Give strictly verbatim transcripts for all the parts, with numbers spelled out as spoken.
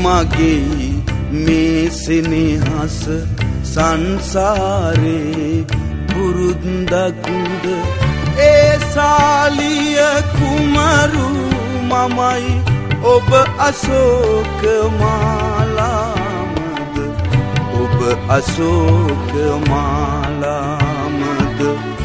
මගේ මේ සෙනෙහස සංසාරේ පුරුද්දක්ද ඒ සාලිය කුමරු මමයි ඔබ අශෝක මාලාමද ඔබ අශෝක මාලාමද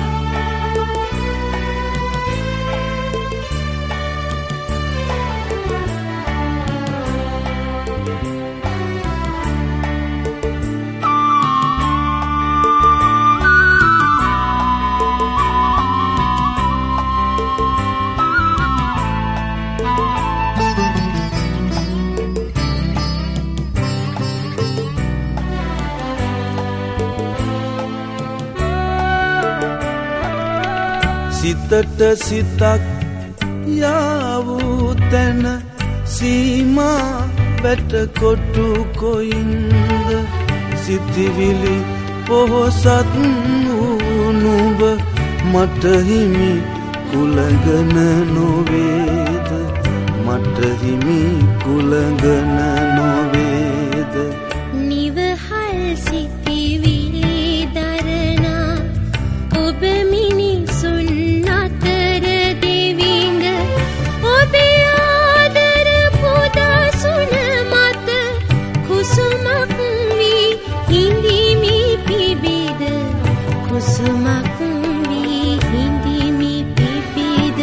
සිතට සිතක් යාවූ තැන සීමා වැට කොටු කොයින්ද සිතිවිලි පොහොසත් වූ නුඹ මට හිමි කුලගන නොවේද මට හිමි කුලගන නොවේද නිවහල් සිතිවිලි දරනා ඔබ මිනිසුන් අතර දෙවිඳ ඔබේ ආදර පුදසුන මත කුසුමක් වී හිඳිමි පිබිද කුසුමක් වී හිඳිමි පිබිද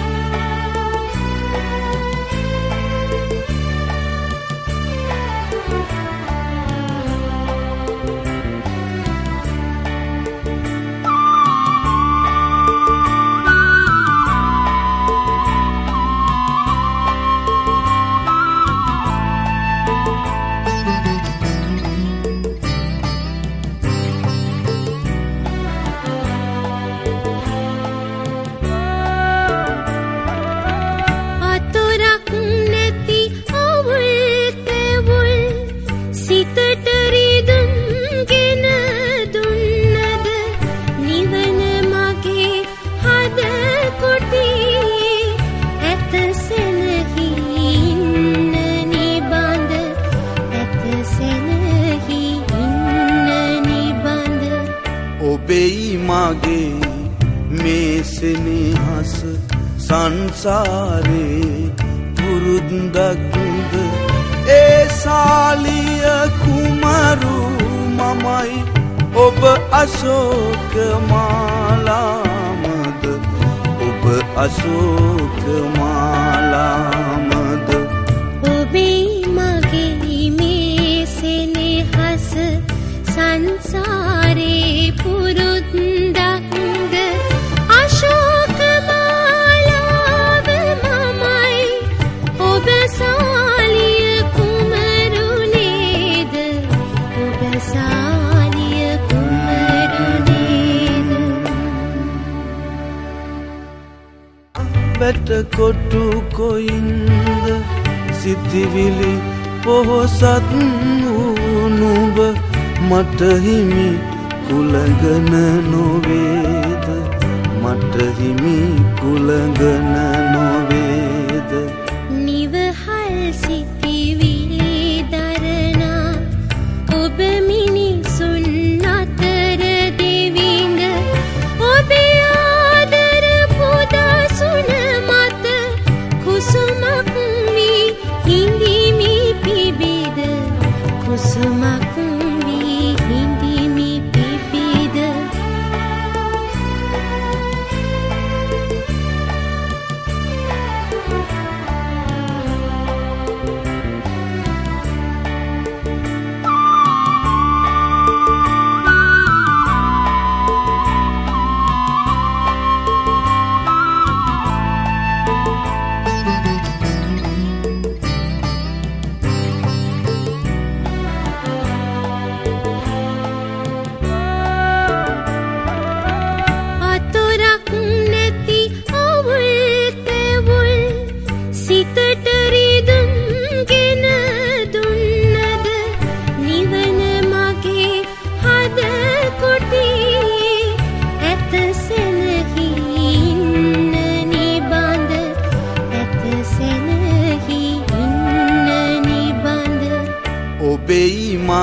මගේ මේ සෙනෙහස සංසාරේ පුරුද්දක්ද ඒ සාලිය කුමරු මමයි ඔබ අශෝක මාලාමද ඔබ අශෝක මාලාමද ඔබේ මගේ මේ සෙනෙහස සංසාරේ පුරුද්දක්ද අශෝක මාලාව මමයි ඔබ සාලිය කුමරු නේද ඔබ සාලිය කුමරු නේද වැට කොටු කොයින්ද සිතිවිලි පොහොසත් වූ නුඹ මට හිමි කුලගන නොවේද මට හිමි කුලගන නොවේද නිවහල් සිතිවිලි දරනා ඔබ මිනිසුන් අතර දෙවිඳ ඔබේ ආදර පුදසුන මත කුසුමක් වී හිඳිමි පිබිද කුසුමක්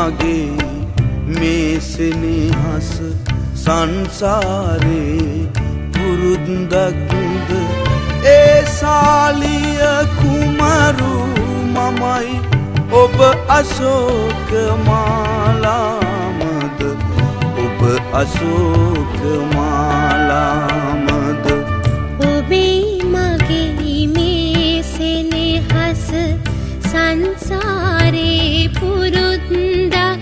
මගේ මේ සෙනෙහස සංසාරේ පුරුද්දක්ද ඒ සාලිය කුමරු මමයි ඔබ අශෝක මාලාමද ඔබ අශෝක මාලාමද ඔබේ මගේ මේ සෙනෙහස සංසාරේ පුරුද්දක්